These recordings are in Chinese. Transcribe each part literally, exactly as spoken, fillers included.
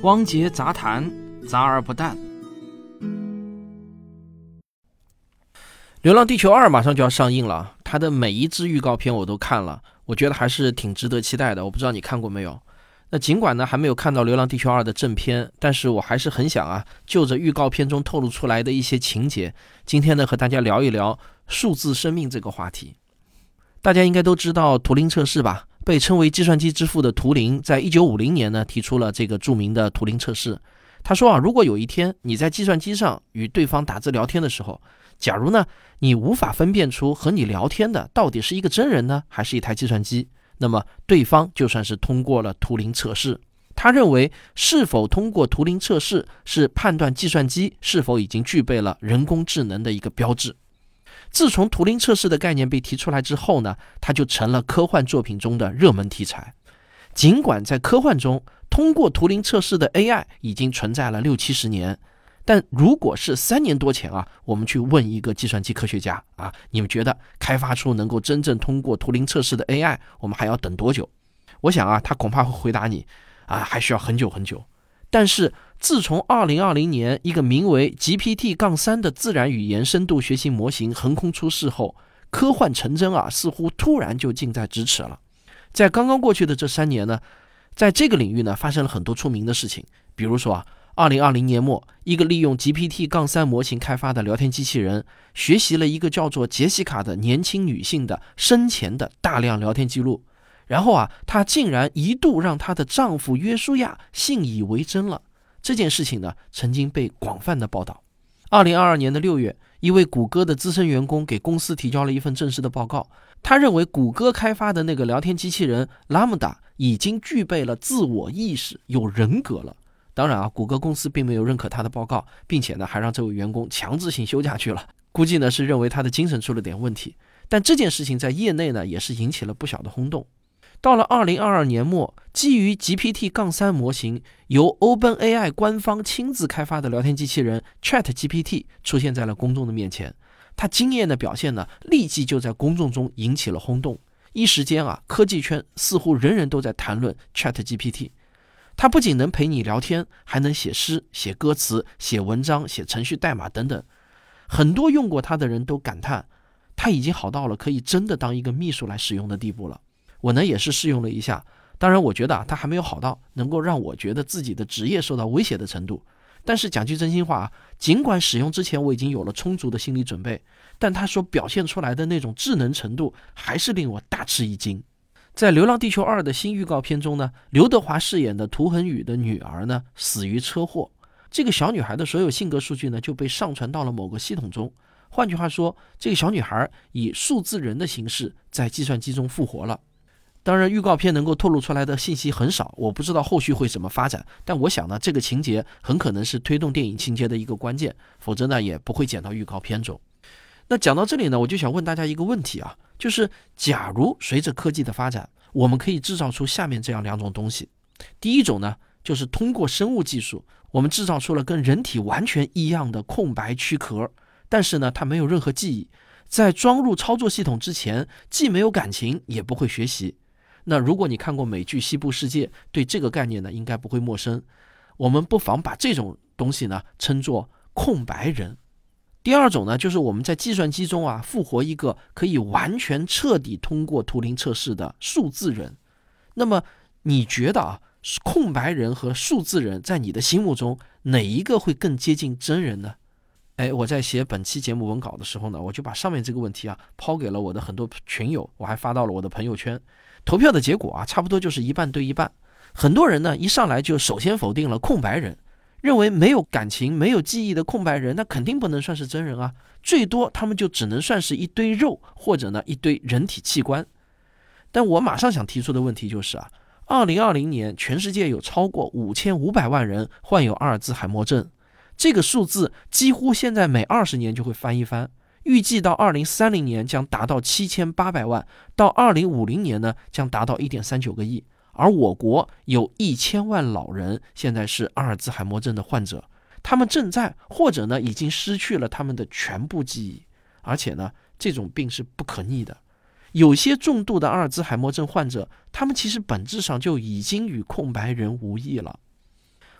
汪杰杂谈，杂而不淡。流浪地球二马上就要上映了，它的每一支预告片我都看了，我觉得还是挺值得期待的，我不知道你看过没有。那尽管呢还没有看到流浪地球二的正片，但是我还是很想啊，就着预告片中透露出来的一些情节，今天呢和大家聊一聊数字生命这个话题。大家应该都知道图灵测试吧，被称为计算机之父的图灵在一九五零年呢提出了这个著名的图灵测试。他说啊，如果有一天你在计算机上与对方打字聊天的时候，假如呢你无法分辨出和你聊天的到底是一个真人呢还是一台计算机，那么对方就算是通过了图灵测试。他认为是否通过图灵测试是判断计算机是否已经具备了人工智能的一个标志。自从图灵测试的概念被提出来之后呢，它就成了科幻作品中的热门题材。尽管在科幻中通过图灵测试的 A I 已经存在了六七十年，但如果是三年多前啊，我们去问一个计算机科学家啊，你们觉得开发出能够真正通过图灵测试的 A I 我们还要等多久？我想啊，他恐怕会回答你啊，还需要很久很久。但是自从二零二零年一个名为 G P T 三 的自然语言深度学习模型横空出世后，科幻成真啊，似乎突然就近在咫尺了。在刚刚过去的这三年呢，在这个领域呢发生了很多出名的事情。比如说啊，二零二零年末，一个利用 G P T 三 模型开发的聊天机器人学习了一个叫做杰西卡的年轻女性的生前的大量聊天记录，然后啊，她竟然一度让她的丈夫约书亚信以为真了。这件事情呢，曾经被广泛的报道。二零二二年的六月，一位谷歌的资深员工给公司提交了一份正式的报告，他认为谷歌开发的那个聊天机器人 Lambda 已经具备了自我意识，有人格了。当然啊，谷歌公司并没有认可他的报告，并且呢还让这位员工强制性休假去了，估计呢是认为他的精神出了点问题。但这件事情在业内呢也是引起了不小的轰动。到了二零二二年末，基于 G P T 三 模型由 OpenAI 官方亲自开发的聊天机器人 ChatGPT 出现在了公众的面前。他惊艳的表现呢，立即就在公众中引起了轰动。一时间啊，科技圈似乎人人都在谈论 ChatGPT。它不仅能陪你聊天，还能写诗、写歌词、写文章、写程序代码等等。很多用过它的人都感叹，它已经好到了可以真的当一个秘书来使用的地步了。我呢也是试用了一下，当然我觉得啊，它还没有好到能够让我觉得自己的职业受到威胁的程度。但是讲句真心话啊，尽管使用之前我已经有了充足的心理准备，但它所表现出来的那种智能程度还是令我大吃一惊。在《流浪地球二》的新预告片中呢，刘德华饰演的涂恒宇的女儿呢死于车祸，这个小女孩的所有性格数据呢就被上传到了某个系统中。换句话说，这个小女孩以数字人的形式在计算机中复活了。当然预告片能够透露出来的信息很少，我不知道后续会怎么发展，但我想呢，这个情节很可能是推动电影情节的一个关键，否则呢也不会剪到预告片中。那讲到这里呢，我就想问大家一个问题啊，就是假如随着科技的发展，我们可以制造出下面这样两种东西。第一种呢，就是通过生物技术，我们制造出了跟人体完全一样的空白躯壳，但是呢它没有任何记忆，在装入操作系统之前既没有感情也不会学习。那如果你看过美剧《西部世界》，对这个概念呢应该不会陌生。我们不妨把这种东西呢称作空白人。第二种呢，就是我们在计算机中啊复活一个可以完全彻底通过图灵测试的数字人。那么你觉得啊，空白人和数字人在你的心目中哪一个会更接近真人呢？哎，我在写本期节目文稿的时候呢，我就把上面这个问题啊抛给了我的很多群友，我还发到了我的朋友圈。投票的结果啊，差不多就是一半对一半。很多人呢一上来就首先否定了空白人，认为没有感情没有记忆的空白人那肯定不能算是真人啊，最多他们就只能算是一堆肉，或者呢一堆人体器官。但我马上想提出的问题就是啊，二零二零年全世界有超过五千五百万人患有阿尔兹海默症，这个数字几乎现在每二十年就会翻一番，预计到二零三零年将达到七千八百万，到二零五零年呢将达到 一点三九个亿。而我国有一千万老人现在是阿尔兹海默症的患者，他们正在或者呢已经失去了他们的全部记忆，而且呢这种病是不可逆的。有些重度的阿尔兹海默症患者，他们其实本质上就已经与空白人无异了。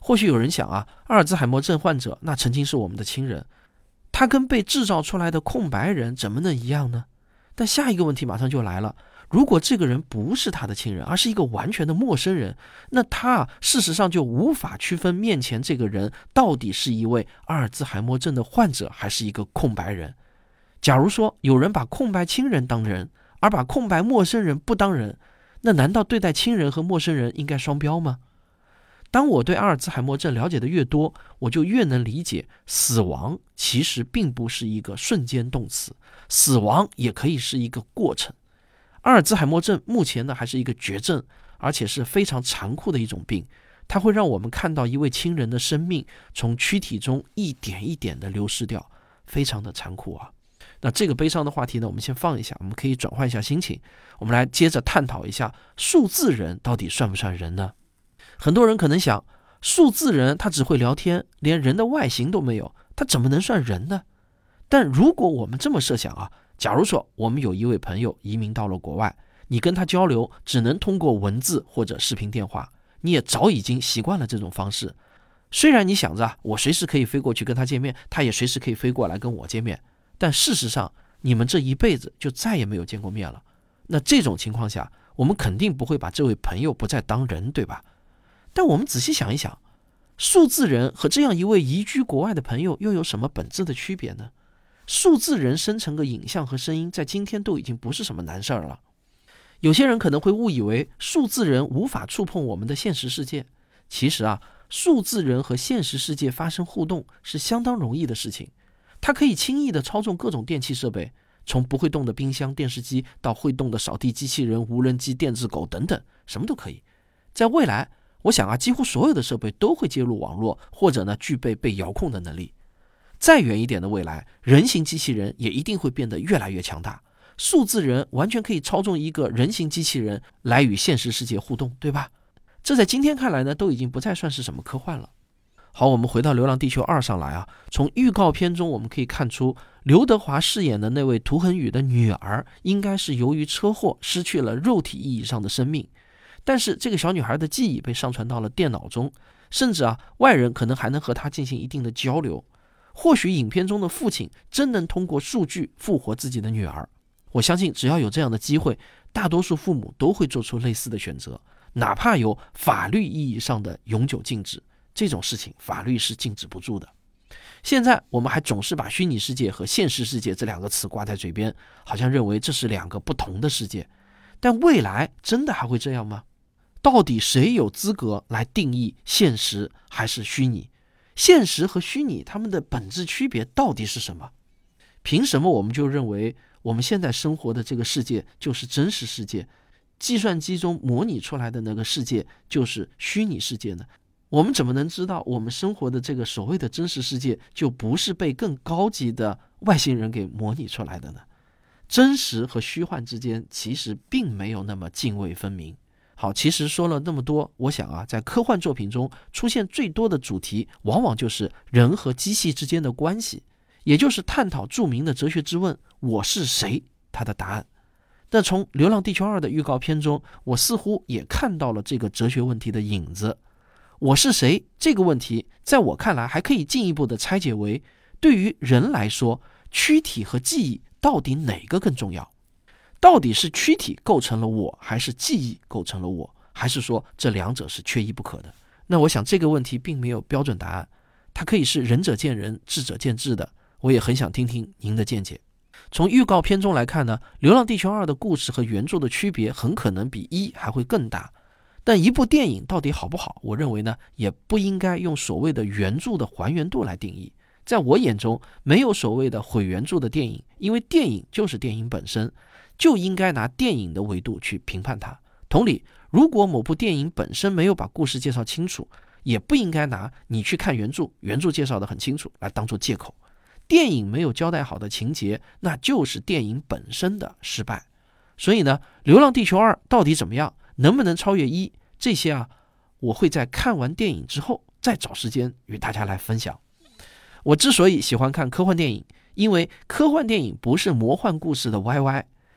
或许有人想啊，阿尔兹海默症患者那曾经是我们的亲人，他跟被制造出来的空白人怎么能一样呢？但下一个问题马上就来了，如果这个人不是他的亲人，而是一个完全的陌生人，那他事实上就无法区分面前这个人到底是一位阿尔兹海默症的患者还是一个空白人。假如说有人把空白亲人当人，而把空白陌生人不当人，那难道对待亲人和陌生人应该双标吗？当我对阿尔兹海默症了解的越多，我就越能理解，死亡其实并不是一个瞬间动词，死亡也可以是一个过程。阿尔兹海默症目前呢还是一个绝症，而且是非常残酷的一种病，它会让我们看到一位亲人的生命从躯体中一点一点的流失掉，非常的残酷啊。那这个悲伤的话题呢，我们先放一下，我们可以转换一下心情，我们来接着探讨一下数字人到底算不算人呢？很多人可能想，数字人他只会聊天，连人的外形都没有，他怎么能算人呢？但如果我们这么设想啊，假如说我们有一位朋友移民到了国外，你跟他交流只能通过文字或者视频电话，你也早已经习惯了这种方式。虽然你想着我随时可以飞过去跟他见面，他也随时可以飞过来跟我见面，但事实上你们这一辈子就再也没有见过面了。那这种情况下，我们肯定不会把这位朋友不再当人，对吧？但我们仔细想一想，数字人和这样一位移居国外的朋友又有什么本质的区别呢？数字人生成个影像和声音，在今天都已经不是什么难事儿了。有些人可能会误以为数字人无法触碰我们的现实世界，其实啊，数字人和现实世界发生互动是相当容易的事情。它可以轻易地操纵各种电器设备，从不会动的冰箱、电视机到会动的扫地机器人、无人机、电子狗等等，什么都可以。在未来，我想啊，几乎所有的设备都会接入网络，或者呢具备被遥控的能力。再远一点的未来，人形机器人也一定会变得越来越强大。数字人完全可以操纵一个人形机器人来与现实世界互动，对吧？这在今天看来呢，都已经不再算是什么科幻了。好，我们回到《流浪地球二》上来啊。从预告片中我们可以看出，刘德华饰演的那位涂恒宇的女儿，应该是由于车祸失去了肉体意义上的生命。但是这个小女孩的记忆被上传到了电脑中，甚至啊，外人可能还能和她进行一定的交流。或许影片中的父亲真能通过数据复活自己的女儿。我相信只要有这样的机会，大多数父母都会做出类似的选择，哪怕有法律意义上的永久禁止，这种事情法律是禁止不住的。现在我们还总是把虚拟世界和现实世界这两个词挂在嘴边，好像认为这是两个不同的世界。但未来真的还会这样吗？到底谁有资格来定义现实还是虚拟？现实和虚拟它们的本质区别到底是什么？凭什么我们就认为我们现在生活的这个世界就是真实世界，计算机中模拟出来的那个世界就是虚拟世界呢？我们怎么能知道我们生活的这个所谓的真实世界就不是被更高级的外星人给模拟出来的呢？真实和虚幻之间其实并没有那么泾渭分明。好，其实说了那么多，我想啊，在科幻作品中出现最多的主题往往就是人和机器之间的关系，也就是探讨著名的哲学之问我是谁它的答案。但从《流浪地球二》的预告片中，我似乎也看到了这个哲学问题的影子。我是谁这个问题在我看来还可以进一步的拆解为，对于人来说，躯体和记忆到底哪个更重要？到底是躯体构成了我，还是记忆构成了我，还是说这两者是缺一不可的？那我想这个问题并没有标准答案，它可以是仁者见仁，智者见智的。我也很想听听您的见解。从预告片中来看呢，《流浪地球二》的故事和原著的区别很可能比一还会更大。但一部电影到底好不好，我认为呢，也不应该用所谓的原著的还原度来定义。在我眼中，没有所谓的毁原著的电影，因为电影就是电影本身，就应该拿电影的维度去评判它。同理，如果某部电影本身没有把故事介绍清楚，也不应该拿你去看原著，原著介绍得很清楚来当作借口。电影没有交代好的情节，那就是电影本身的失败。所以呢，《流浪地球二》到底怎么样，能不能超越一，这些啊，我会在看完电影之后再找时间与大家来分享。我之所以喜欢看科幻电影，因为科幻电影不是魔幻故事的 Y Y，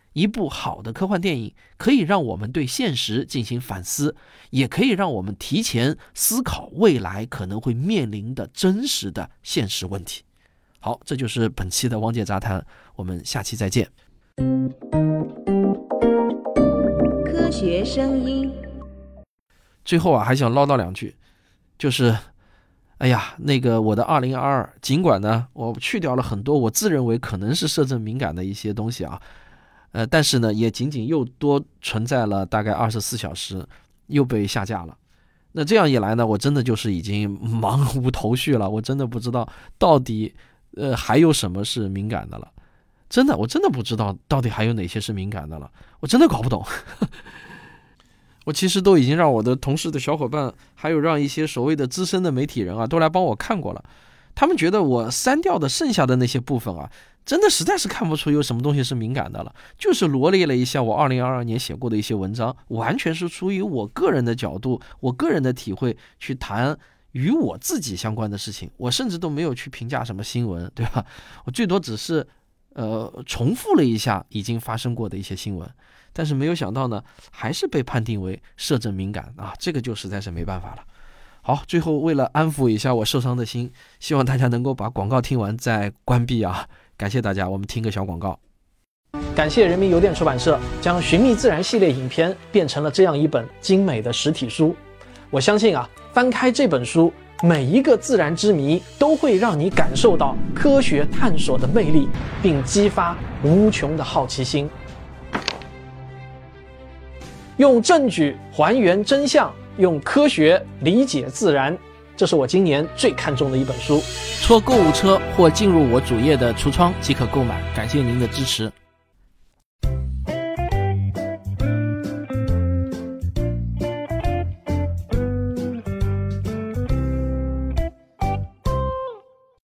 一部好的科幻电影可以让我们对现实进行反思，也可以让我们提前思考未来可能会面临的真实的现实问题。好，这就是本期的汪姐杂谈，我们下期再见。 科学声音。 最后啊，还想唠叨两句，就是哎呀，那个我的二零二二，尽管呢我去掉了很多我自认为可能是摄政敏感的一些东西啊，呃，但是呢也仅仅又多存在了大概二十四小时，又被下架了。那这样一来呢，我真的就是已经茫无头绪了，我真的不知道到底呃还有什么是敏感的了。真的，我真的不知道到底还有哪些是敏感的了，我真的搞不懂。我其实都已经让我的同事的小伙伴，还有让一些所谓的资深的媒体人啊，都来帮我看过了。他们觉得我删掉的剩下的那些部分啊，真的实在是看不出有什么东西是敏感的了，就是罗列了一下我二零二二年写过的一些文章，完全是出于我个人的角度，我个人的体会去谈与我自己相关的事情。我甚至都没有去评价什么新闻，对吧？我最多只是呃重复了一下已经发生过的一些新闻。但是没有想到呢，还是被判定为摄政敏感啊，这个就实在是没办法了。好，最后为了安抚一下我受伤的心，希望大家能够把广告听完再关闭啊！感谢大家，我们听个小广告。 感谢人民邮电出版社将《寻觅自然》系列影片变成了这样一本精美的实体书。我相信啊，翻开这本书，每一个自然之谜都会让你感受到科学探索的魅力，并激发无穷的好奇心。用证据还原真相，用科学理解自然，这是我今年最看重的一本书。 戳购物车或进入我主页的橱窗即可购买，感谢您的支持。